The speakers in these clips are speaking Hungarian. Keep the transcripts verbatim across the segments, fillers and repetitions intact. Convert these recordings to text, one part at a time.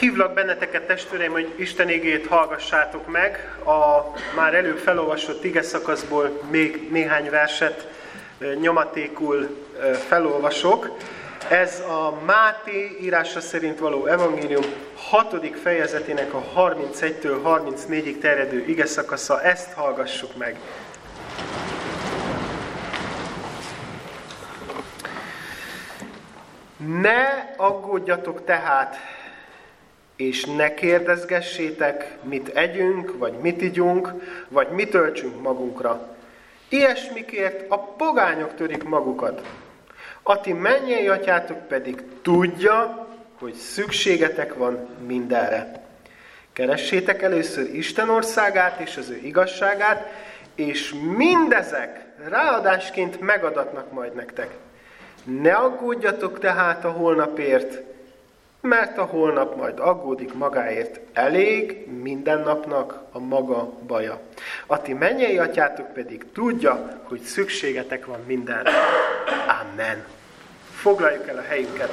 Hívlak benneteket, testvéreim, hogy Isten igéjét hallgassátok meg. A már előbb felolvasott igeszakaszból még néhány verset nyomatékul felolvasok. Ez a Máté írása szerint való evangélium hatodik fejezetének a harmincegytől harmincnégyig terjedő igeszakasza. Ezt hallgassuk meg. Ne aggódjatok tehát, és ne kérdezgessétek, mit együnk, vagy mit igyunk, vagy mit töltsünk magunkra. Ilyesmikért a pogányok törik magukat. A ti mennyei atyátok pedig tudja, hogy szükségetek van mindenre. Keressétek először Isten országát és az ő igazságát, és mindezek ráadásként megadatnak majd nektek. Ne aggódjatok tehát a holnapért, mert a holnap majd aggódik magáért. Elég minden napnak a maga baja. A ti mennyei atyátok pedig tudja, hogy szükségetek van mindenre. Amen. Foglaljuk el a helyünket.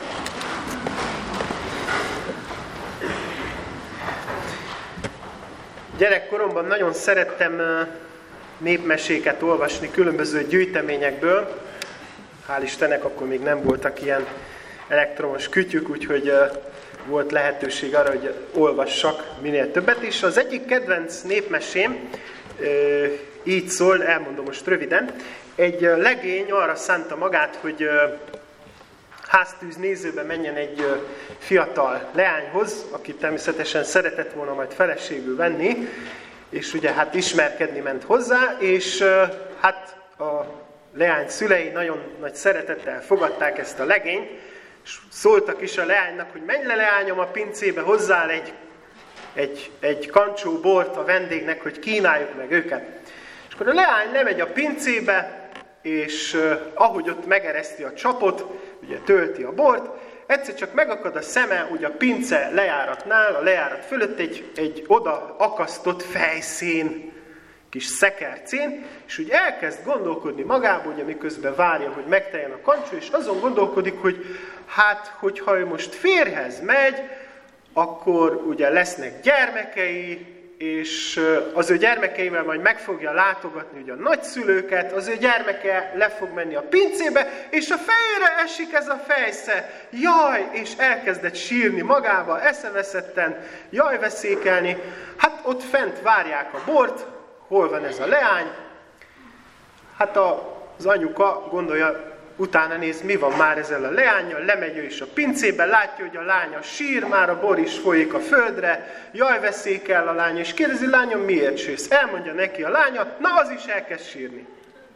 Gyerekkoromban nagyon szerettem népmeséket olvasni különböző gyűjteményekből. Hál' Istennek akkor még nem voltak ilyen elektromos kütyük, úgyhogy volt lehetőség arra, hogy olvassak minél többet is. Az egyik kedvenc népmesém így szól, elmondom most röviden. Egy legény arra szánta magát, hogy háztűz nézőbe menjen egy fiatal leányhoz, akit természetesen szeretett volna majd feleségül venni, és ugye hát ismerkedni ment hozzá, és hát a leány szülei nagyon nagy szeretettel fogadták ezt a legényt, és szóltak is a leánynak, hogy menj le, leányom, a pincébe, hozzál egy, egy, egy kancsó bort a vendégnek, hogy kínáljuk meg őket. És akkor a leány lemegy a pincébe, és uh, ahogy ott megereszti a csapot, ugye tölti a bort, egyszer csak megakad a szeme, ugye a pince lejáratnál, a lejárat fölött egy, egy oda akasztott fejszén, kis szekercén, és úgy elkezd gondolkodni magából, ugye miközben várja, hogy megteljen a kancsó, és azon gondolkodik, hogy hát, hogyha ő most férjhez megy, akkor ugye lesznek gyermekei, és az ő gyermekeivel majd meg fogja látogatni ugye a nagyszülőket, az ő gyermeke le fog menni a pincébe, és a fejére esik ez a fejsze. Jaj, és elkezdett sírni magával, eszeveszetten, jaj, veszékelni. Hát ott fent várják a bort, hol van ez a leány? Hát az anyuka gondolja, utána néz, mi van már ezzel a leánnyal, lemegy ő is a pincébe, látja, hogy a lánya sír, már a bor is folyik a földre, jaj, veszékel a lánya, és kérdezi, lányom, miért sírsz? Elmondja neki a lánya, na az is elkezd sírni.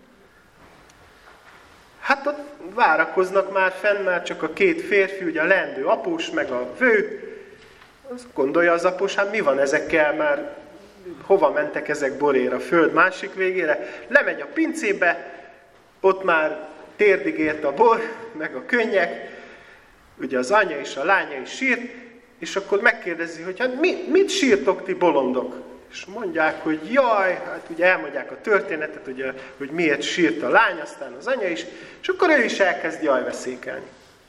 Hát ott várakoznak már fenn, már csak a két férfi, ugye a leendő após, meg a vő. Azt gondolja az após, hát mi van ezekkel, már hova mentek ezek boréra, a föld másik végére? Lemegy a pincébe, ott már térdig ért a bor, meg a könnyek, ugye az anya és a lánya is sírt, és akkor megkérdezi, hogy hát mi, mit sírtok ti bolondok? És mondják, hogy jaj, hát ugye elmondják a történetet, ugye, hogy miért sírt a lány, aztán az anya is, és akkor ő is elkezd jajveszékelni.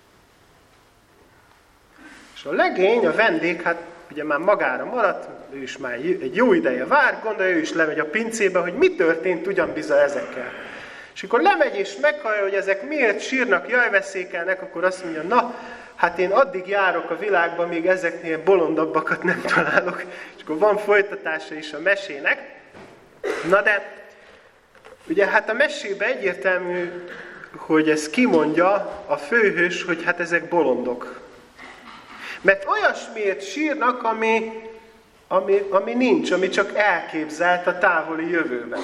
És a legény, a vendég, hát ugye már magára maradt, ő is már egy jó ideje vár, gondolja, ő is lemegy a pincébe, hogy mi történt ugyan bizony ezekkel. És akkor lemegy és meghallja, hogy ezek miért sírnak, jajveszékelnek, akkor azt mondja, na, hát én addig járok a világban, míg ezeknél bolondabbakat nem találok. És akkor van folytatása is a mesének. Na de, ugye hát a mesében egyértelmű, hogy ez kimondja a főhős, hogy hát ezek bolondok. Mert olyasmiért sírnak, ami, ami, ami nincs, ami csak elképzelt a távoli jövőben.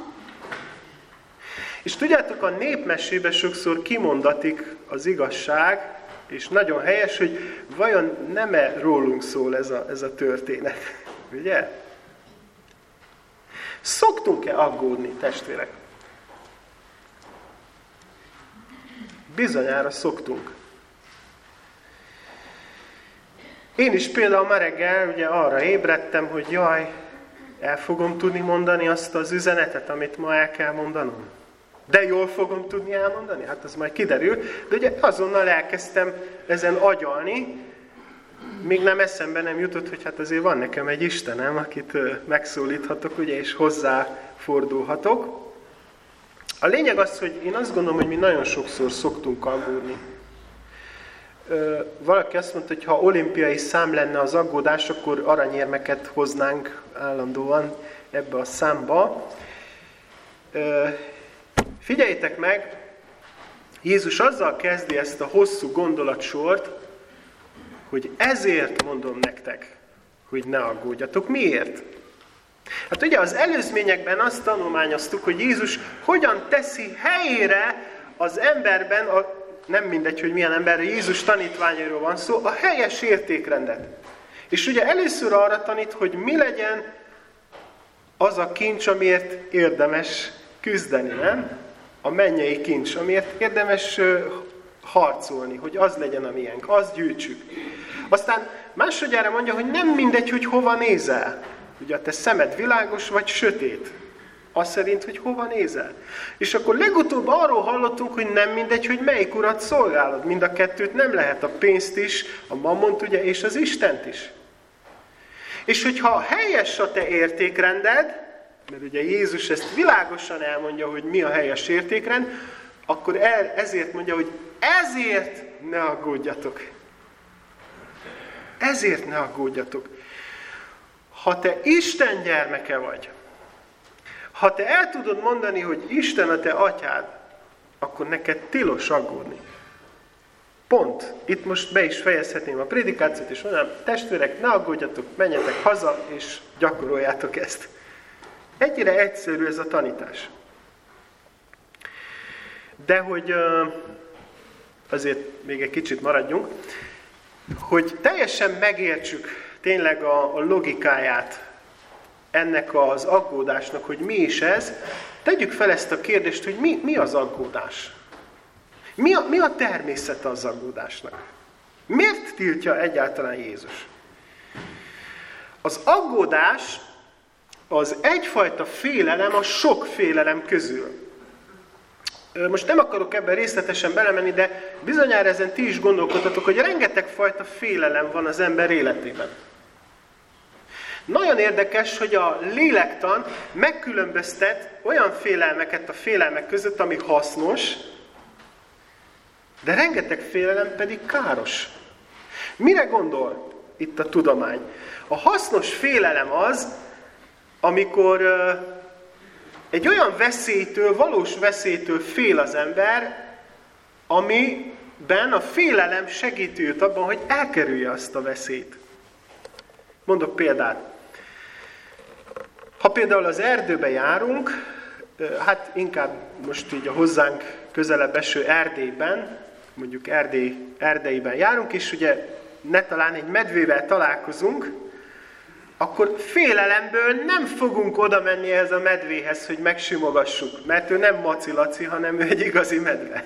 És tudjátok, a népmesében sokszor kimondatik az igazság, és nagyon helyes, hogy vajon nem-e rólunk szól ez a, ez a történet. Ugye? Szoktunk-e aggódni, testvérek? Bizonyára szoktunk. Én is például ma reggel ugye arra ébredtem, hogy jaj, el fogom tudni mondani azt az üzenetet, amit ma el kell mondanom. De jól fogom tudni elmondani? Hát az majd kiderül. De ugye azonnal elkezdtem ezen agyalni, még nem eszembe nem jutott, hogy hát azért van nekem egy Istenem, akit megszólíthatok, ugye, és hozzá fordulhatok. A lényeg az, hogy én azt gondolom, hogy mi nagyon sokszor szoktunk aggódni. Valaki azt mondta, hogy ha olimpiai szám lenne az aggódás, akkor aranyérmeket hoznánk állandóan ebbe a számba. Figyeljétek meg, Jézus azzal kezdi ezt a hosszú gondolatsort, hogy ezért mondom nektek, hogy ne aggódjatok. Miért? Hát ugye az előzményekben azt tanulmányoztuk, hogy Jézus hogyan teszi helyére az emberben, a, nem mindegy, hogy milyen ember, Jézus tanítványairól van szó, a helyes értékrendet. És ugye először arra tanít, hogy mi legyen az a kincs, amiért érdemes küzdeni, nem? A mennyei kincs, amiért érdemes harcolni, hogy az legyen a miénk, azt gyűjtsük. Aztán másodjára mondja, hogy nem mindegy, hogy hova nézel. Ugye a te szemed világos vagy sötét. Az szerint, hogy hova nézel. És akkor legutóbb arról hallottunk, hogy nem mindegy, hogy melyik urat szolgálod. Mind a kettőt nem lehet, a pénzt is, a mammont ugye, és az Istent is. És hogyha helyes a te értékrended, mert ugye Jézus ezt világosan elmondja, hogy mi a helyes értékrend, akkor el, ezért mondja, hogy ezért ne aggódjatok. Ezért ne aggódjatok. Ha te Isten gyermeke vagy, ha te el tudod mondani, hogy Isten a te atyád, akkor neked tilos aggódni. Pont. Itt most be is fejezhetném a prédikációt, és mondanám, testvérek, ne aggódjatok, menjetek haza, és gyakoroljátok ezt. Egyre egyszerű ez a tanítás. De hogy azért még egy kicsit maradjunk, hogy teljesen megértsük tényleg a, a logikáját ennek az aggódásnak, hogy mi is ez, tegyük fel ezt a kérdést, hogy mi, mi az aggódás? Mi a, mi a természete az aggódásnak? Miért tiltja egyáltalán Jézus? Az aggódás az egyfajta félelem a sok félelem közül. Most nem akarok ebben részletesen belemenni, de bizonyára ezen ti is gondolkodtatok, hogy rengeteg fajta félelem van az ember életében. Nagyon érdekes, hogy a lélektan megkülönböztet olyan félelmeket a félelmek között, ami hasznos, de rengeteg félelem pedig káros. Mire gondol itt a tudomány? A hasznos félelem az, amikor egy olyan veszélytől, valós veszélytől fél az ember, amiben a félelem segíti őt abban, hogy elkerülje azt a veszélyt. Mondok példát. Ha például az erdőbe járunk, hát inkább most így a hozzánk közelebb eső Erdélyben, mondjuk Erdély, Erdélyben járunk, és ugye ne talán egy medvével találkozunk, akkor félelemből nem fogunk oda menni ehhez a medvéhez, hogy megsimogassuk, mert ő nem macilaci, hanem ő egy igazi medve.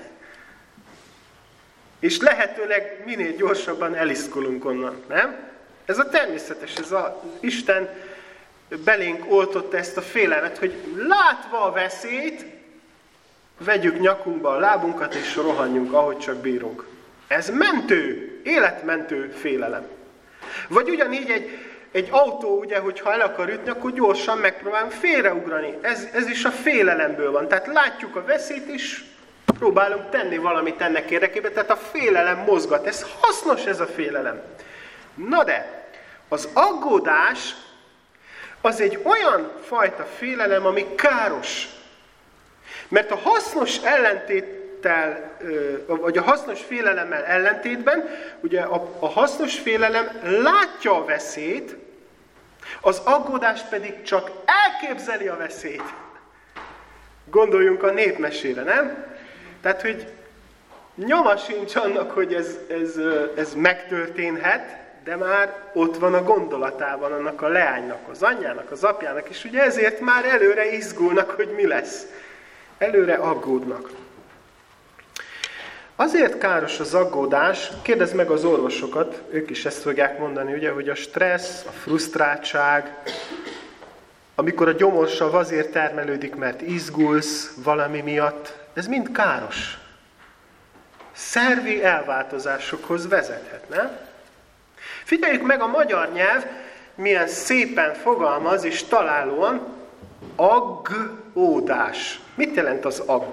És lehetőleg minél gyorsabban eliszkolunk onnan, nem? Ez a természetes, ez az Isten belénk oltotta ezt a félelmet, hogy látva a veszélyt, vegyük nyakunkba a lábunkat, és rohanjunk, ahogy csak bírunk. Ez mentő, életmentő félelem. Vagy ugyanígy egy, egy autó, ugye, hogyha el akar ütni, akkor gyorsan megpróbálunk félreugrani. Ez, ez is a félelemből van. Tehát látjuk a veszélyt, és próbálunk tenni valamit ennek érdekében. Tehát a félelem mozgat. Ez hasznos, ez a félelem. Na de, az aggódás az egy olyan fajta félelem, ami káros. Mert a hasznos ellentéttel, vagy a hasznos félelemmel ellentétben, ugye a, a hasznos félelem látja a veszélyt, az aggódás pedig csak elképzeli a veszélyt. Gondoljunk a népmesére, nem? Tehát, hogy nyoma sincs annak, hogy ez, ez, ez megtörténhet, de már ott van a gondolatában annak a leánynak, az anyjának, az apjának, és ugye ezért már előre izgulnak, hogy mi lesz. Előre aggódnak. Azért káros az aggódás, kérdezd meg az orvosokat, ők is ezt fogják mondani, ugye, hogy a stressz, a frusztráltság, amikor a gyomorsav azért termelődik, mert izgulsz valami miatt, ez mind káros. Szervi elváltozásokhoz vezethet, nem? Figyeljük meg a magyar nyelv, milyen szépen fogalmaz és találóan, aggódás. Mit jelent az agg?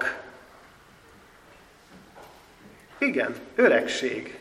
Igen, öregség.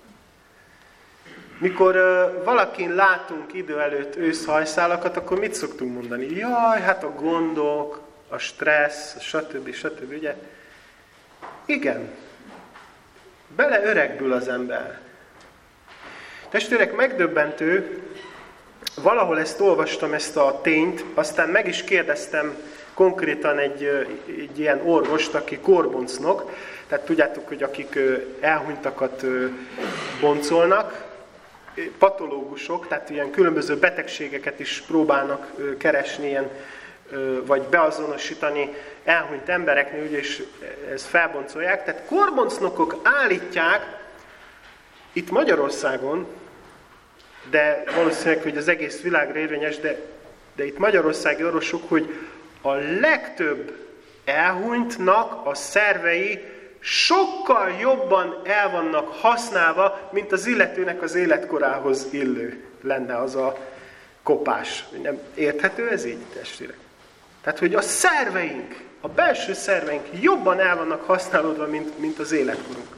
Mikor uh, valakin látunk idő előtt őszhajszálakat, akkor mit szoktunk mondani? Jaj, hát a gondok, a stressz, stb. stb. Ugye? Igen, bele öregbül az ember. Testvérek, megdöbbentő, valahol ezt olvastam, ezt a tényt, aztán meg is kérdeztem konkrétan egy, egy ilyen orvost, aki korboncnok, tehát tudjátok, hogy akik elhunytakat boncolnak, patológusok, tehát ilyen különböző betegségeket is próbálnak keresni, ilyen, vagy beazonosítani elhunyt embereknél, ugye, és ezt felboncolják. Tehát korboncnokok állítják itt Magyarországon, de valószínűleg, hogy az egész világra érvényes, de, de itt magyarországi orvosok, hogy a legtöbb elhunytnak a szervei sokkal jobban el vannak használva, mint az illetőnek az életkorához illő lenne az a kopás. Nem érthető ez így, testvérek? Tehát, hogy a szerveink, a belső szerveink jobban el vannak használódva, mint, mint az életkorunk.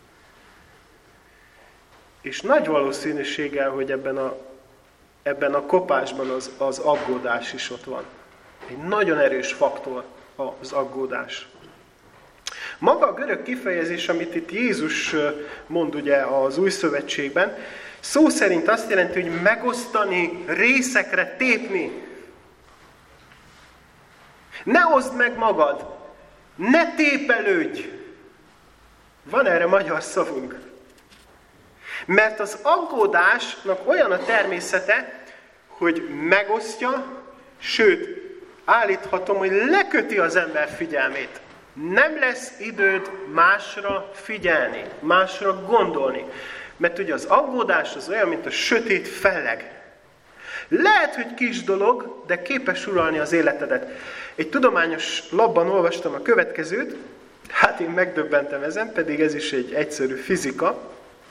És nagy valószínűséggel, hogy ebben a, ebben a kopásban az, az aggódás is ott van. Egy nagyon erős faktor az aggódás. Maga a görög kifejezés, amit itt Jézus mond ugye az Új Szövetségben, szó szerint azt jelenti, hogy megosztani, részekre tépni. Ne oszd meg magad, ne tépelődj. Van erre magyar szavunk. Mert az aggódásnak olyan a természete, hogy megosztja, sőt, állíthatom, hogy leköti az ember figyelmét. Nem lesz időd másra figyelni, másra gondolni. Mert ugye az aggódás az olyan, mint a sötét felleg. Lehet, hogy kis dolog, de képes uralni az életedet. Egy tudományos labban olvastam a következőt, hát én megdöbbentem ezen, pedig ez is egy egyszerű fizika.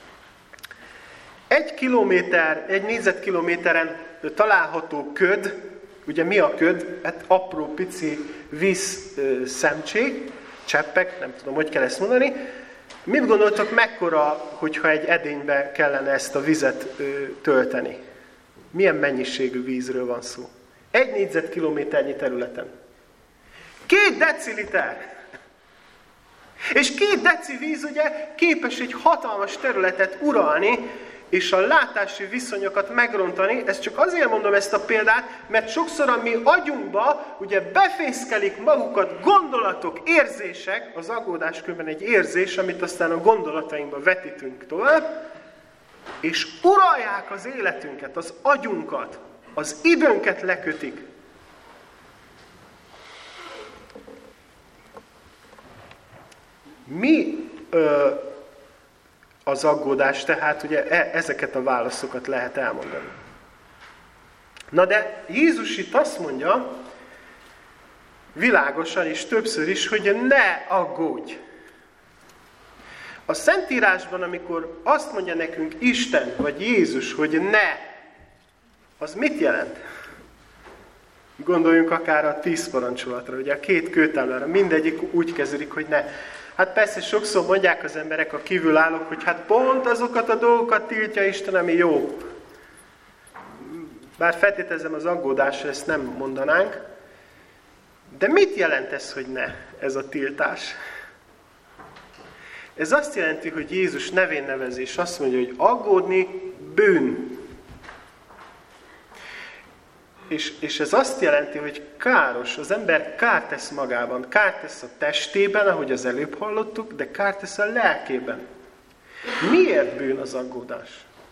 Egy kilométer, egy négyzetkilométeren található köd, ugye mi a köd? Hát apró, pici vízszemcsék, cseppek, nem tudom, hogy kell ezt mondani. Mit gondoltok, mekkora, hogyha egy edénybe kellene ezt a vizet tölteni? Milyen mennyiségű vízről van szó? Egy négyzetkilométernyi területen. Két deciliter! És két deci víz ugye képes egy hatalmas területet uralni, és a látási viszonyokat megrontani. Ezt csak azért mondom ezt a példát, mert sokszor a mi agyunkba ugye befészkelik magukat gondolatok, érzések, az aggódás különben egy érzés, amit aztán a gondolatainkba vetítünk tovább, és uralják az életünket, az agyunkat, az időnket lekötik. Mi ö, az aggódás, tehát ugye e, ezeket a válaszokat lehet elmondani. Na de Jézus itt azt mondja, világosan és többször is, hogy ne aggódj. A Szentírásban, amikor azt mondja nekünk Isten, vagy Jézus, hogy ne, az mit jelent? Gondoljunk akár a tíz parancsolatra, ugye a két kőtáblára, mindegyik úgy kezdődik, hogy ne. Hát persze sokszor mondják az emberek, a kívülállók, hogy hát pont azokat a dolgokat tiltja Isten, ami jó. Bár feltételezem az aggódásra ezt nem mondanánk. De mit jelent ez, hogy ne, ez a tiltás? Ez azt jelenti, hogy Jézus nevén nevezés azt mondja, hogy aggódni bűn. És, és ez azt jelenti, hogy káros, az ember kárt tesz magában, kárt tesz a testében, ahogy az előbb hallottuk, de kárt tesz a lelkében. Miért bűn az aggódás?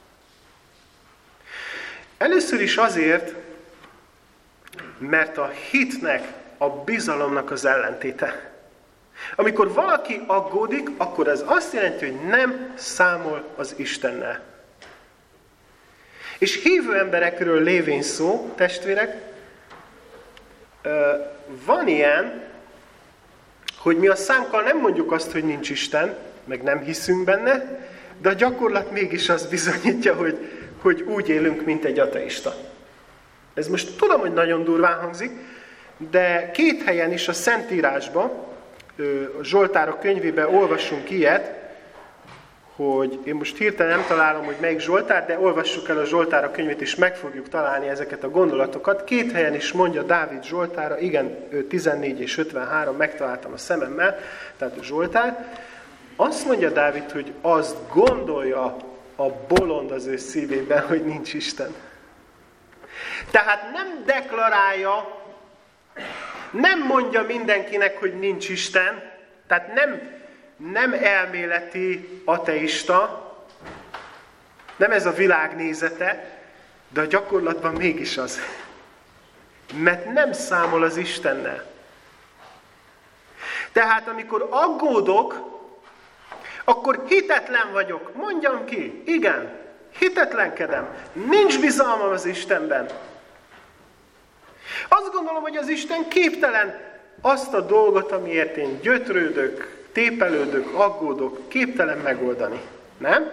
Először is azért, mert a hitnek, a bizalomnak az ellentéte. Amikor valaki aggódik, akkor ez azt jelenti, hogy nem számol az Istennel. És hívő emberekről lévén szó, testvérek, van ilyen, hogy mi a szánkkal nem mondjuk azt, hogy nincs Isten, meg nem hiszünk benne, de a gyakorlat mégis azt bizonyítja, hogy, hogy úgy élünk, mint egy ateista. Ez most tudom, hogy nagyon durván hangzik, de két helyen is a Szentírásban, a Zsoltárok könyvében olvassunk ilyet, hogy én most hirtelen nem találom, hogy melyik Zsoltár, de olvassuk el a Zsoltárok könyvét, és meg fogjuk találni ezeket a gondolatokat. Két helyen is mondja Dávid Zsoltára, igen, tizennégy és ötvenhárom, megtaláltam a szememmel, tehát a Zsoltár. Azt mondja Dávid, hogy azt gondolja a bolond az ő szívében, hogy nincs Isten. Tehát nem deklarálja, nem mondja mindenkinek, hogy nincs Isten, tehát nem, nem elméleti ateista, nem ez a világ nézete, de a gyakorlatban mégis az. Mert nem számol az Istennel. Tehát amikor aggódok, akkor hitetlen vagyok. Mondjam ki, igen, hitetlenkedem. Nincs bizalmam az Istenben. Azt gondolom, hogy az Isten képtelen azt a dolgot, amiért én gyötrődök, tépelődök, aggódok, képtelen megoldani. Nem?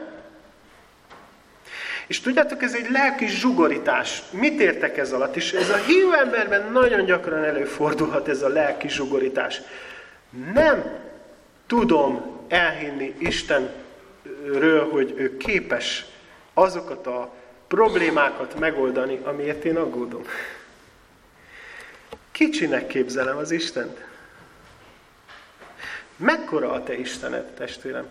És tudjátok, ez egy lelki zsugorítás. Mit értek ez alatt? És ez a hívő emberben nagyon gyakran előfordulhat ez a lelki zsugorítás. Nem tudom elhinni Istenről, hogy ő képes azokat a problémákat megoldani, amiért én aggódom. Kicsinek képzelem az Istent. Mekkora a te Istened, testvérem?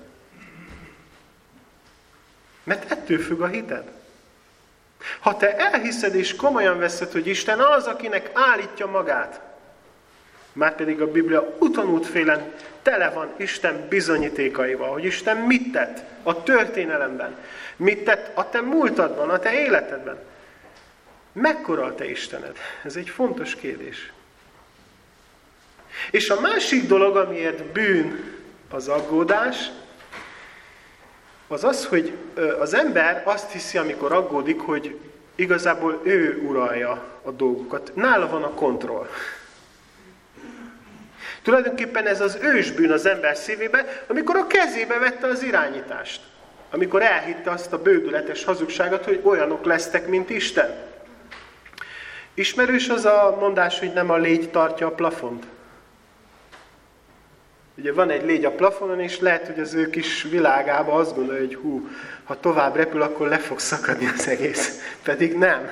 Mert ettől függ a hited. Ha te elhiszed és komolyan veszed, hogy Isten az, akinek állítja magát, márpedig a Biblia utonútfélen tele van Isten bizonyítékaival, hogy Isten mit tett a történelemben, mit tett a te múltadban, a te életedben. Mekkora a te Istened? Ez egy fontos kérdés. És a másik dolog, amiért bűn az aggódás, az az, hogy az ember azt hiszi, amikor aggódik, hogy igazából ő uralja a dolgokat. Nála van a kontroll. Tulajdonképpen ez az ősbűn az ember szívében, amikor a kezébe vette az irányítást. Amikor elhitte azt a bődületes hazugságot, hogy olyanok lesztek, mint Isten. Ismerős az a mondás, hogy nem a légy tartja a plafont? Ugye van egy légy a plafonon, és lehet, hogy az ő kis világában azt gondolja, hogy hú, ha tovább repül, akkor le fog szakadni az egész. Pedig nem.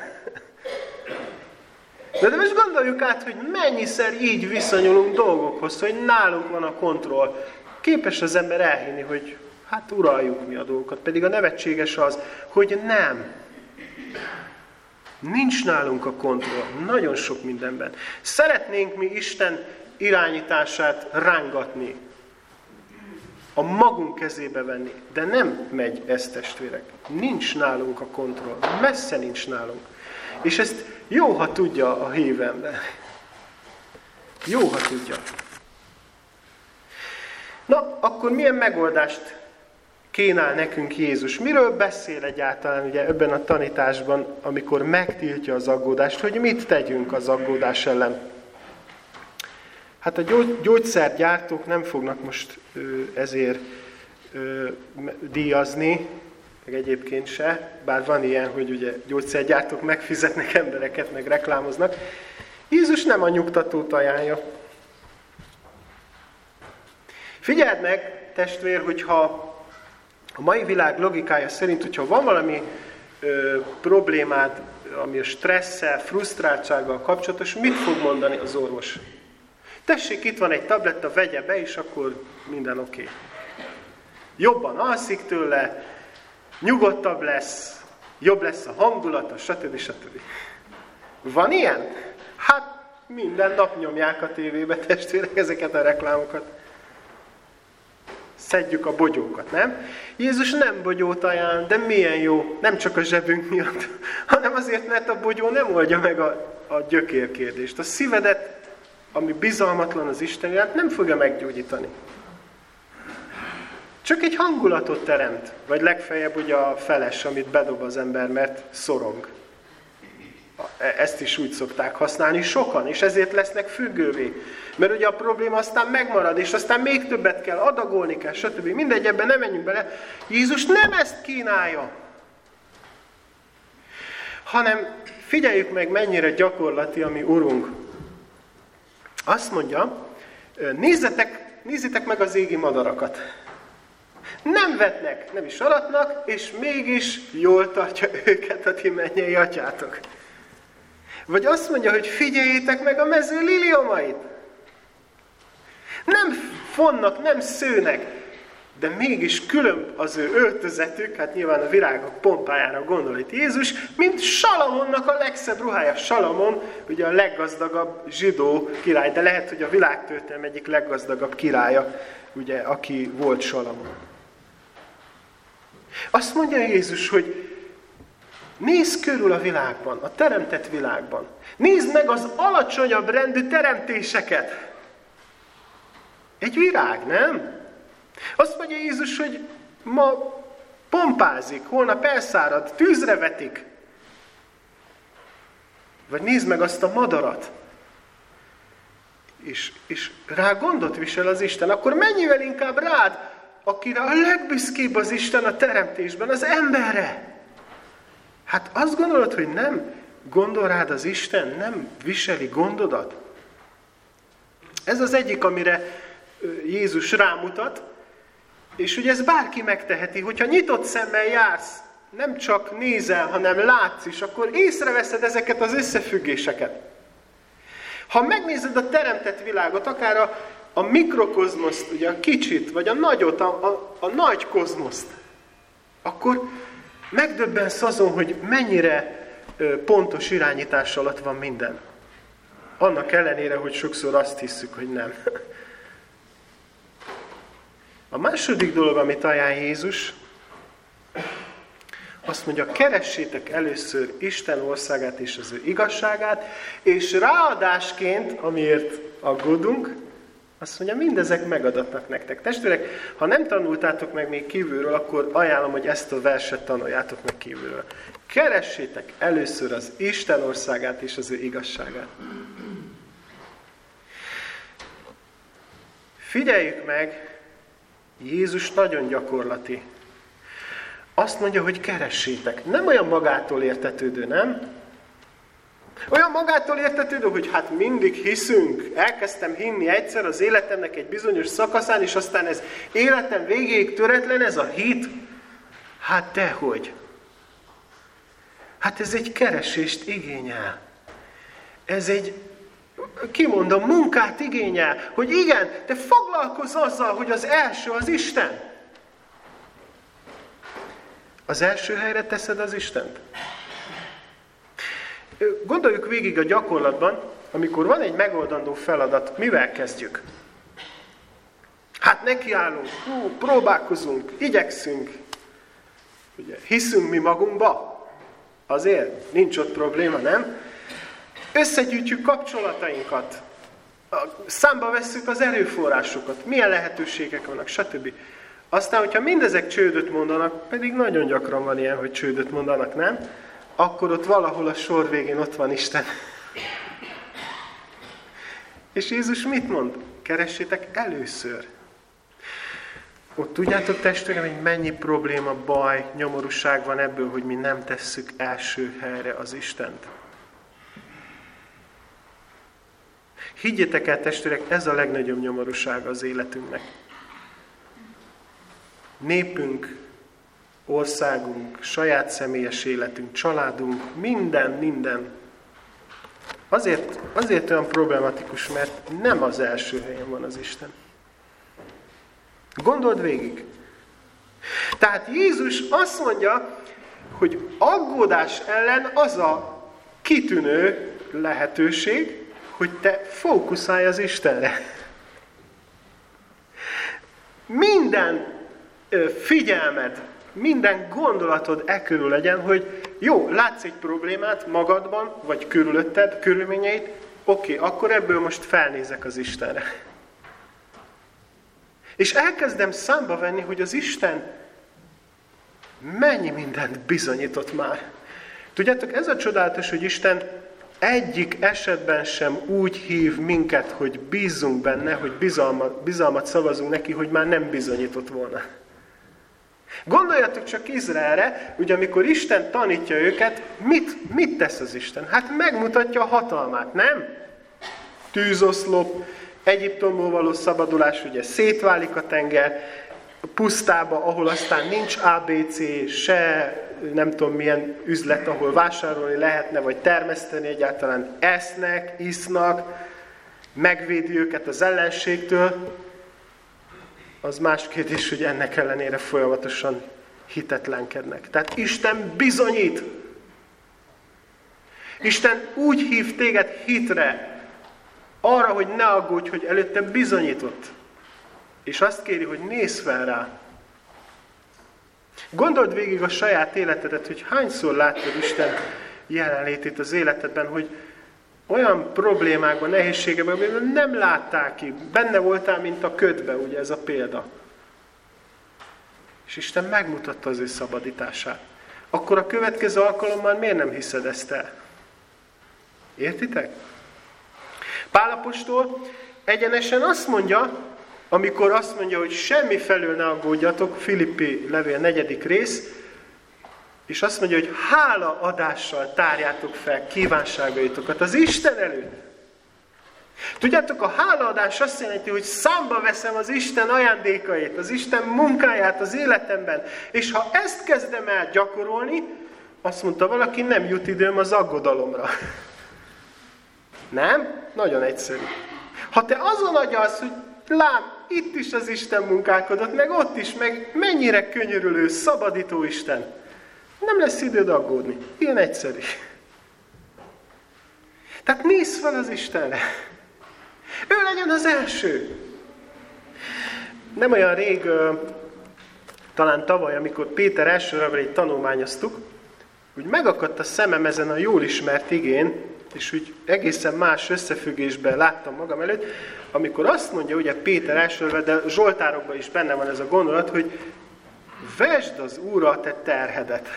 De, de most gondoljuk át, hogy mennyiszer így viszonyulunk dolgokhoz, hogy nálunk van a kontroll. Képes az ember elhinni, hogy hát uraljuk mi a dolgokat. Pedig a nevetséges az, hogy nem. Nincs nálunk a kontroll. Nagyon sok mindenben. Szeretnénk mi Isten irányítását rángatni. A magunk kezébe venni. De nem megy ez, testvérek. Nincs nálunk a kontroll. Messze nincs nálunk. És ezt jó, ha tudja a hívő ember. Jó, ha tudja. Na, akkor milyen megoldást kínál nekünk Jézus? Miről beszél egyáltalán ugye ebben a tanításban, amikor megtiltja az aggódást, hogy mit tegyünk az aggódás ellen? Hát a gyógyszergyártók nem fognak most ezért díjazni, meg egyébként se, bár van ilyen, hogy ugye gyógyszergyártók megfizetnek embereket, meg reklámoznak. Jézus nem a nyugtatót ajánlja. Figyeld meg, testvér, hogyha a mai világ logikája szerint, hogyha van valami ö, problémád, ami a stresszel, frusztráltsággal kapcsolatos, mit fog mondani az orvos? Tessék, itt van egy tabletta, vegye be, és akkor minden oké. Okay. Jobban alszik tőle, nyugodtabb lesz, jobb lesz a hangulata, stb. stb. Van ilyen? Hát minden nap nyomják a tévébe, testvérek, ezeket a reklámokat. Szedjük a bogyókat, nem? Jézus nem bogyót ajánl, de milyen jó, nem csak a zsebünk miatt, hanem azért, mert a bogyó nem oldja meg a, a gyökérkérdést. A szívedet, ami bizalmatlan az Isten iránt, nem fogja meggyógyítani. Csak egy hangulatot teremt, vagy legfeljebb ugye a feles, amit bedob az ember, mert szorong. Ezt is úgy szokták használni sokan, és ezért lesznek függővé. Mert ugye a probléma aztán megmarad, és aztán még többet kell, adagolni kell, stb. Mindegy, ebben nem menjünk bele. Jézus nem ezt kínálja. hanem figyeljük meg, mennyire gyakorlati a mi Urunk. Azt mondja, nézzetek, nézzétek meg az égi madarakat. Nem vetnek, nem is aratnak, és mégis jól tartja őket a ti mennyei atyátok. Vagy azt mondja, hogy figyeljétek meg a mező liliomait. Nem fonnak, nem szőnek, de mégis külön az ő öltözetük, hát nyilván a virágok pompájára gondol itt Jézus, mint Salamonnak a legszebb ruhája. Salamon ugye a leggazdagabb zsidó király, de lehet, hogy a világtörténelem egyik leggazdagabb királya, ugye, aki volt Salamon. Azt mondja Jézus, hogy nézd körül a világban, a teremtett világban. Nézd meg az alacsonyabb rendű teremtéseket. Egy virág, nem? Azt mondja Jézus, hogy ma pompázik, holnap elszárad, tűzre vetik. Vagy nézd meg azt a madarat. És, és rá gondot visel az Isten. Akkor mennyivel inkább rád, akire a legbüszkébb az Isten a teremtésben, az emberre. Hát azt gondolod, hogy nem gondol rád az Isten, nem viseli gondodat? Ez az egyik, amire Jézus rámutat, és ugye ez bárki megteheti, hogyha nyitott szemmel jársz, nem csak nézel, hanem látsz is, akkor észreveszed ezeket az összefüggéseket. Ha megnézed a teremtett világot, akár a, a mikrokozmoszt, ugye a kicsit, vagy a nagyot, a, a, a nagy kozmoszt, akkor megdöbbensz azon, hogy mennyire ö, pontos irányítás alatt van minden. Annak ellenére, hogy sokszor azt hiszük, hogy nem. A második dolog, amit ajánl Jézus, azt mondja, keressétek először Isten országát és az ő igazságát, és ráadásként, amiért aggódunk, azt mondja, mindezek megadatnak nektek. Testvérek, ha nem tanultátok meg még kívülről, akkor ajánlom, hogy ezt a verset tanuljátok meg kívülről. Keressétek először az Isten országát és az ő igazságát. Figyeljük meg, Jézus nagyon gyakorlati. Azt mondja, hogy keressétek. Nem olyan magától értetődő, nem? Olyan magától értetődő, hogy hát mindig hiszünk. Elkezdtem hinni egyszer az életemnek egy bizonyos szakaszán, és aztán ez életem végéig töretlen, ez a hit. Hát dehogy. Hát ez egy keresést igényel. Ez egy, kimondom, munkát igényel, hogy igen, te foglalkozz azzal, hogy az első az Isten. Az első helyre teszed az Istent. Gondoljuk végig a gyakorlatban, amikor van egy megoldandó feladat, mivel kezdjük? Hát nekiállunk, hú, próbálkozunk, igyekszünk, ugye, hiszünk mi magunkba, azért nincs ott probléma, nem? Összegyűjtjük kapcsolatainkat, számba vesszük az erőforrásokat, milyen lehetőségek vannak, stb. Aztán, hogyha mindezek csődöt mondanak, pedig nagyon gyakran van ilyen, hogy csődöt mondanak, nem? Akkor ott valahol a sor végén ott van Isten. És Jézus mit mond? Keressétek először. Ott tudjátok, testvérem, hogy mennyi probléma, baj, nyomorúság van ebből, hogy mi nem tesszük első helyre az Istent. Higgyétek el, testvérek, ez a legnagyobb nyomorúság az életünknek. Népünk, országunk, saját személyes életünk, családunk, minden, minden. Azért, azért olyan problematikus, mert nem az első helyen van az Isten. Gondold végig. Tehát Jézus azt mondja, hogy aggódás ellen az a kitűnő lehetőség, hogy te fókuszálj az Istenre. Minden figyelmed, minden gondolatod e körül legyen, hogy jó, látsz egy problémát magadban, vagy körülötted, körülményeit, oké, akkor ebből most felnézek az Istenre. És elkezdem számba venni, hogy az Isten mennyi mindent bizonyított már. Tudjátok, ez a csodálatos, hogy Isten egyik esetben sem úgy hív minket, hogy bízzunk benne, hogy bizalmat, bizalmat szavazunk neki, hogy már nem bizonyított volna. Gondoljatok csak Izraelre, ugye amikor Isten tanítja őket, mit, mit tesz az Isten? Hát megmutatja a hatalmát, nem? Tűzoszlop, Egyiptomból való szabadulás, ugye szétválik a tenger, pusztába, ahol aztán nincs á bé cé, se nem tudom milyen üzlet, ahol vásárolni lehetne, vagy termeszteni egyáltalán, esznek, isznak, megvédi őket az ellenségtől. Az más kérdés, hogy ennek ellenére folyamatosan hitetlenkednek. Tehát Isten bizonyít. Isten úgy hív téged hitre, arra, hogy ne aggódj, hogy előtte bizonyított. És azt kéri, hogy nézz fel rá. Gondold végig a saját életedet, hogy hányszor láttad Isten jelenlétét az életedben, hogy olyan problémákban, nehézségekben, amiben nem láttál ki. Benne voltál, mint a ködbe, ugye ez a példa. És Isten megmutatta az ő szabadítását. Akkor a következő alkalommal miért nem hiszed ezt el? Értitek? Pál apostol egyenesen azt mondja, amikor azt mondja, hogy semmi felől ne aggódjatok, Filippi levél negyedik rész, és azt mondja, hogy hálaadással tárjátok fel kívánságaitokat az Isten előtt. Tudjátok, a hálaadás azt jelenti, hogy számba veszem az Isten ajándékait, az Isten munkáját az életemben, és ha ezt kezdem el gyakorolni, azt mondta valaki, nem jut időm az aggodalomra. Nem? Nagyon egyszerű. Ha te azon agyalsz, hogy lám, itt is az Isten munkálkodott, meg ott is, meg mennyire könyörülő, szabadító Isten, nem lesz időd aggódni. Ilyen egyszerű. Tehát nézz fel az Istenre. Ő legyen az első. Nem olyan rég, talán tavaly, amikor Péter első levelét tanulmányoztuk, úgy megakadt a szemem ezen a jól ismert igén, és úgy egészen más összefüggésben láttam magam előtt, amikor azt mondja, ugye Péter első levél, de Zsoltárokban is benne van ez a gondolat, hogy vesd az Úrra a te terhedet.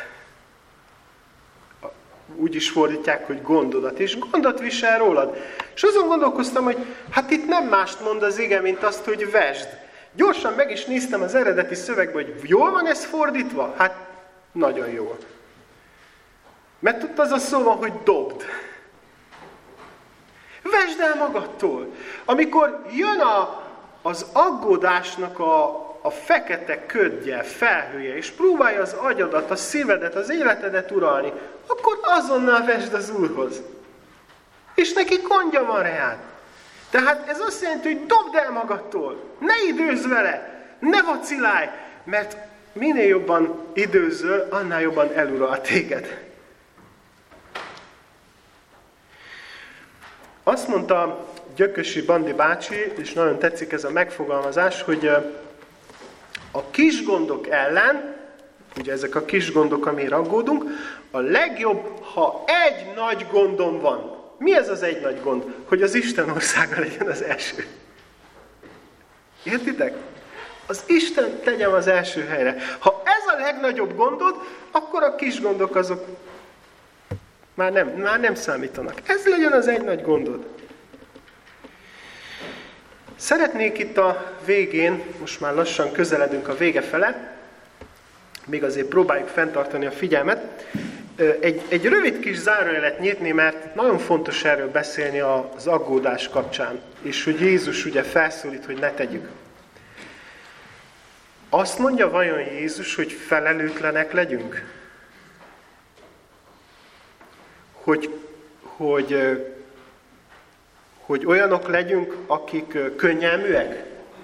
Úgy is fordítják, hogy gondodat, és gondot visel rólad. És azon gondolkoztam, hogy hát itt nem mást mond az ige, mint azt, hogy vesd. Gyorsan meg is néztem az eredeti szövegbe, hogy jól van ez fordítva? Hát nagyon jól. Mert ott az a szó van, hogy dobd. Vesd el magadtól. Amikor jön a, az aggódásnak a, a fekete ködje, felhője, és próbálja az agyadat, a szívedet, az életedet uralni, akkor azonnal vesd az Úrhoz. És neki gondja van reád. Tehát ez azt jelenti, hogy dobd el magadtól. Ne időzz vele. Ne vacilálj. Mert minél jobban időzöl, annál jobban elural téged. Azt mondta Gyökösi Bandi bácsi, és nagyon tetszik ez a megfogalmazás, hogy a kis gondok ellen, ugye ezek a kis gondok, amire aggódunk, a legjobb, ha egy nagy gondom van. Mi ez az egy nagy gond? Hogy az Isten országa legyen az első. Értitek? Az Isten tegyem az első helyre. Ha ez a legnagyobb gondod, akkor a kis gondok azok már nem, már nem számítanak. Ez legyen az egy nagy gondod. Szeretnék itt a végén, most már lassan közeledünk a vége fele, még azért próbáljuk fenntartani a figyelmet, egy, egy rövid kis zárójelet nyitni, mert nagyon fontos erről beszélni az aggódás kapcsán, és hogy Jézus ugye felszólít, hogy ne tegyük. Azt mondja vajon Jézus, hogy felelőtlenek legyünk? Hogy, hogy, hogy olyanok legyünk, akik könnyelműek?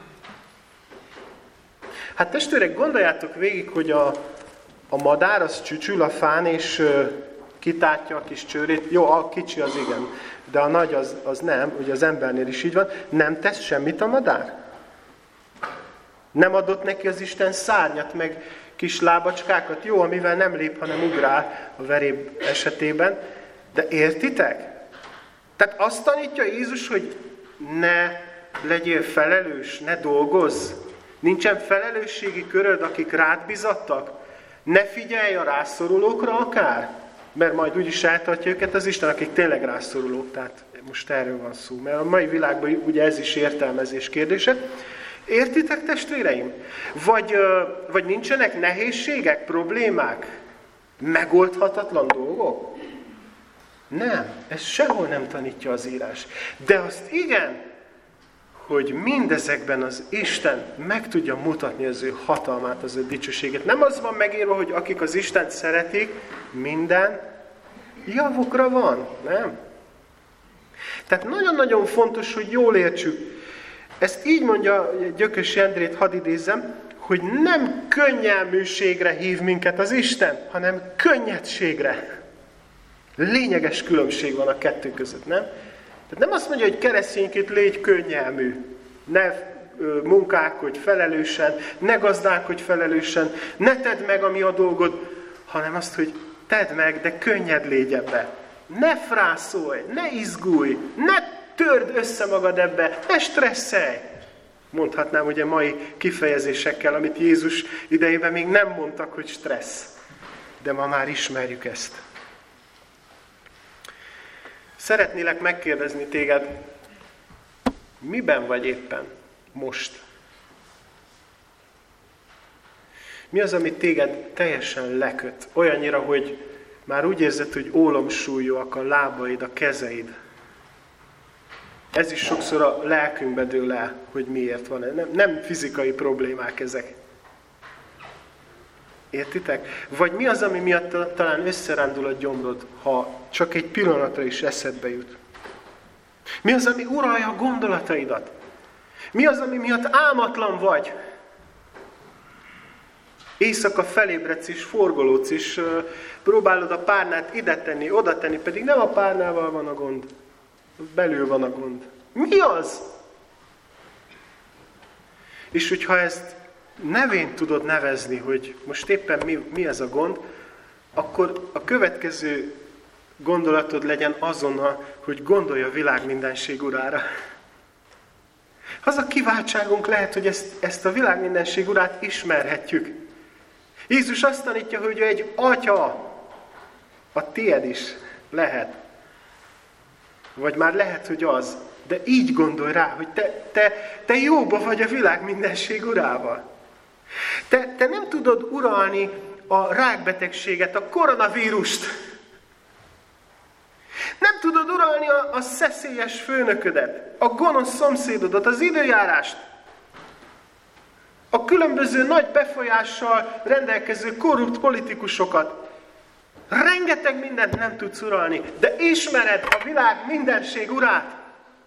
Hát testvérek, gondoljátok végig, hogy a, a madár az csücsül a fán, és uh, kitártja a kis csőrét. Jó, a kicsi az igen, de a nagy az, az nem, ugye az embernél is így van. Nem tesz semmit a madár? Nem adott neki az Isten szárnyat, meg kis lábacskákat? Jó, amivel nem lép, hanem ugrál a veréb esetében. De értitek? Tehát azt tanítja Jézus, hogy ne legyél felelős, ne dolgozz. Nincsen felelősségi köröd, akik rád bizattak? Ne figyelj a rászorulókra akár? Mert majd úgyis eltartja őket az Isten, akik tényleg rászorulók. Tehát most erről van szó. Mert a mai világban ugye ez is értelmezés kérdése. Értitek, testvéreim? Vagy, vagy nincsenek nehézségek, problémák, megoldhatatlan dolgok? Nem, ez sehol nem tanítja az írás. De azt igen, hogy mindezekben az Isten meg tudja mutatni az ő hatalmát, az ő dicsőségét. Nem az van megírva, hogy akik az Istent szeretik, minden javukra van, nem? Tehát nagyon-nagyon fontos, hogy jól értsük. Ezt így mondja Gyökös Endrét, hadd idézzem, hogy nem könnyelműségre hív minket az Isten, hanem könnyedségre. Lényeges különbség van a kettő között, nem? Tehát nem azt mondja, hogy keresztényként légy könnyelmű, ne munkálkodj felelősen, ne gazdálkodj felelősen, ne tedd meg, ami a dolgod, hanem azt, hogy tedd meg, de könnyed légy ebbe. Ne frászolj, ne izgulj, ne törd össze magad ebbe, ne stresszelj. Mondhatnám ugye mai kifejezésekkel, amit Jézus idejében még nem mondtak, hogy stressz. De ma már ismerjük ezt. Szeretnélek megkérdezni téged, miben vagy éppen most? Mi az, ami téged teljesen leköt? Olyannyira, hogy már úgy érzed, hogy ólomsúlyúak a lábaid, a kezeid. Ez is sokszor a lelkünkbe dől el, hogy miért van. Nem, nem fizikai problémák ezek. Értitek? Vagy mi az, ami miatt talán összerándul a gyomrod, ha csak egy pillanatra is eszedbe jut? Mi az, ami uralja a gondolataidat? Mi az, ami miatt álmatlan vagy? Éjszaka felébredsz és forgolódsz, és próbálod a párnát ide tenni, oda tenni, pedig nem a párnával van a gond. Belül van a gond. Mi az? És hogyha ezt nevén tudod nevezni, hogy most éppen mi, mi ez a gond, akkor a következő gondolatod legyen azonnal, hogy gondolj a világ mindenség urára. Az a kiváltságunk lehet, hogy ezt, ezt a világ mindenség urát ismerhetjük. Jézus azt tanítja, hogy ő egy atya, a tied is lehet. Vagy már lehet, hogy az. De így gondolj rá, hogy te, te, te jóba vagy a világ mindenség urával. Te, te nem tudod uralni a rákbetegséget, a koronavírust. Nem tudod uralni a, a szeszélyes főnöködet, a gonosz szomszédodat, az időjárást. A különböző nagy befolyással rendelkező korrupt politikusokat. Rengeteg mindent nem tudsz uralni, de ismered a világ mindenség urát,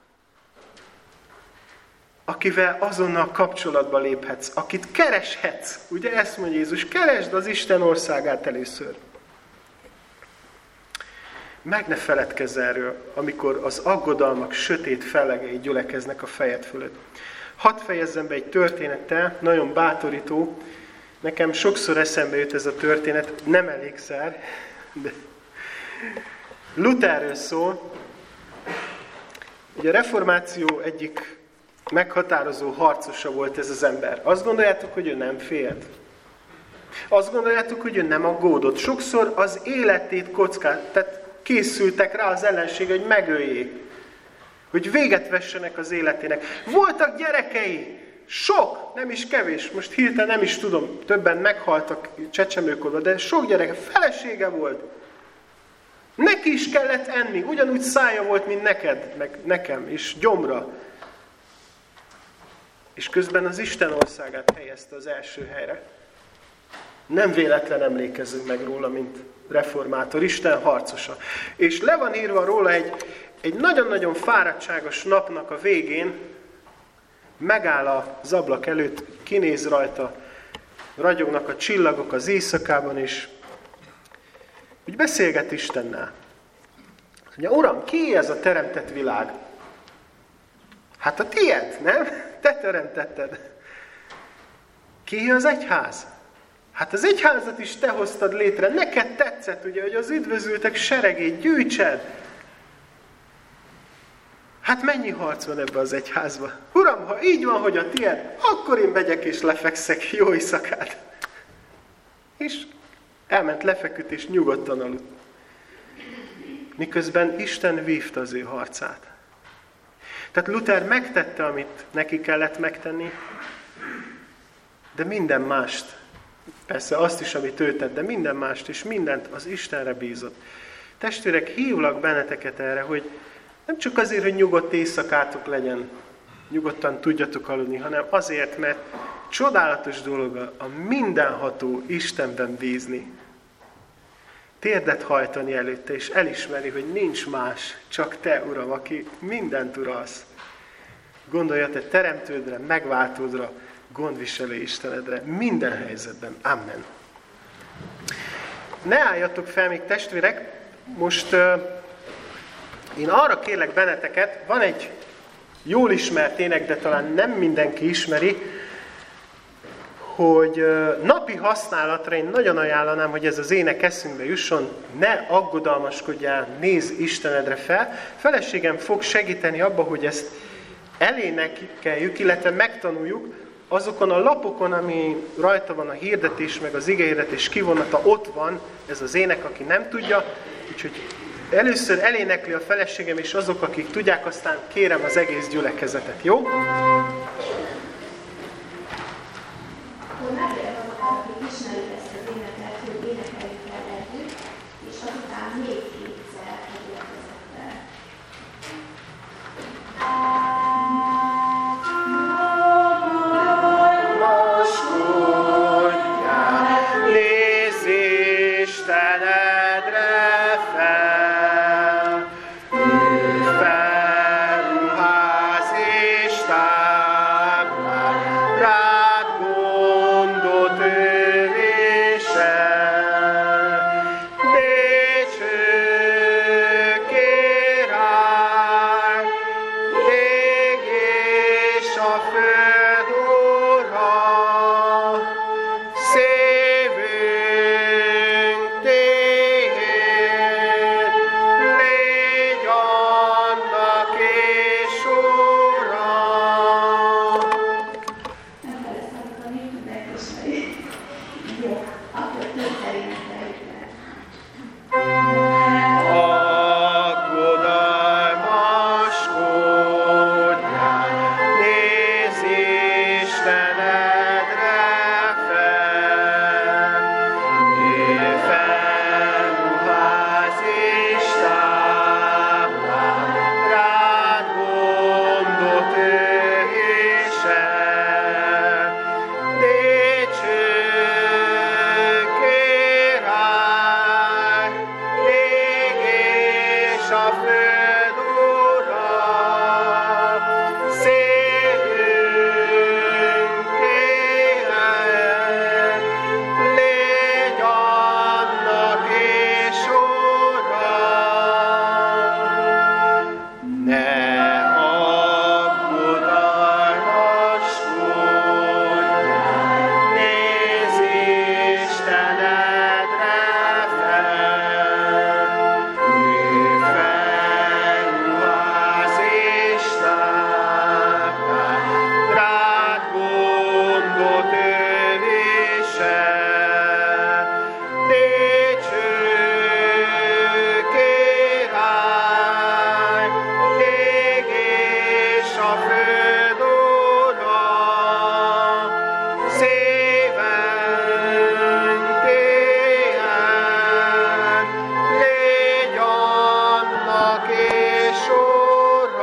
akivel azonnal kapcsolatba léphetsz, akit kereshetsz. Ugye ezt mondja Jézus, keresd az Isten országát először. Meg ne feledkezz erről, amikor az aggodalmak sötét fellegei gyülekeznek a fejed fölött. Hadd fejezzem be egy történettel, nagyon bátorító. Nekem sokszor eszembe jut ez a történet, nem elégszer, de Lutherről szól. Ugye a reformáció egyik meghatározó harcosa volt ez az ember. Azt gondoljátok, hogy ő nem félt? Azt gondoljátok, hogy ő nem aggódott? Sokszor az életét kockáztat, tehát készültek rá az ellenség, hogy megöljék. Hogy véget vessenek az életének. Voltak gyerekei, sok, nem is kevés, most hirtelen nem is tudom, többen meghaltak csecsemőkorban, de sok gyereke, felesége volt. Neki is kellett enni, ugyanúgy szája volt, mint neked, meg nekem, és gyomra. És közben az Isten országát helyezte az első helyre. Nem véletlen emlékezünk meg róla, mint reformátor, Isten harcosa. És le van írva róla egy, egy nagyon-nagyon fáradtságos napnak a végén, megáll az ablak előtt, kinéz rajta, ragyognak a csillagok az éjszakában, és úgy beszélget Istennel. Mondja, Uram, ki ez a teremtett világ? Hát a tiéd, nem? Te teremtetted. Ki az egyház? Hát az egyházat is te hoztad létre. Neked tetszett, ugye, hogy az üdvözültek seregét gyűjtsed. Hát mennyi harc van ebbe az egyházba? Uram, ha így van, hogy a tiéd, akkor én megyek és lefekszek, jó éjszakát. És elment, lefeküdt és nyugodtan aludt. Miközben Isten vívta az ő harcát. Tehát Luther megtette, amit neki kellett megtenni, de minden mást, persze azt is, amit ő tett, de minden mást és mindent az Istenre bízott. Testvérek, hívlak benneteket erre, hogy nem csak azért, hogy nyugodt éjszakátok legyen, nyugodtan tudjatok aludni, hanem azért, mert csodálatos dolog a mindenható Istenben bízni. Térdet hajtani előtte, és elismeri, hogy nincs más, csak te, Uram, aki mindent uralsz. Gondolj a te teremtődre, megváltódra, gondviselő Istenedre, minden helyzetben. Amen. Ne álljatok fel még, testvérek, most uh, én arra kérlek benneteket, van egy jól ismert ének, de talán nem mindenki ismeri, hogy uh, napi használatra én nagyon ajánlanám, hogy ez az ének eszünkbe jusson, ne aggodalmaskodjál, nézz Istenedre fel. Feleségem fog segíteni abba, hogy ezt elénekeljük, illetve megtanuljuk, azokon a lapokon, ami rajta van a hirdetés, meg az igehirdetés kivonata, ott van ez az ének, aki nem tudja. Úgyhogy először elénekli a feleségem, és azok, akik tudják, aztán kérem az egész gyülekezetet, jó? Ismerik ezt az éneket, hogy énekeljük el együtt, és azután még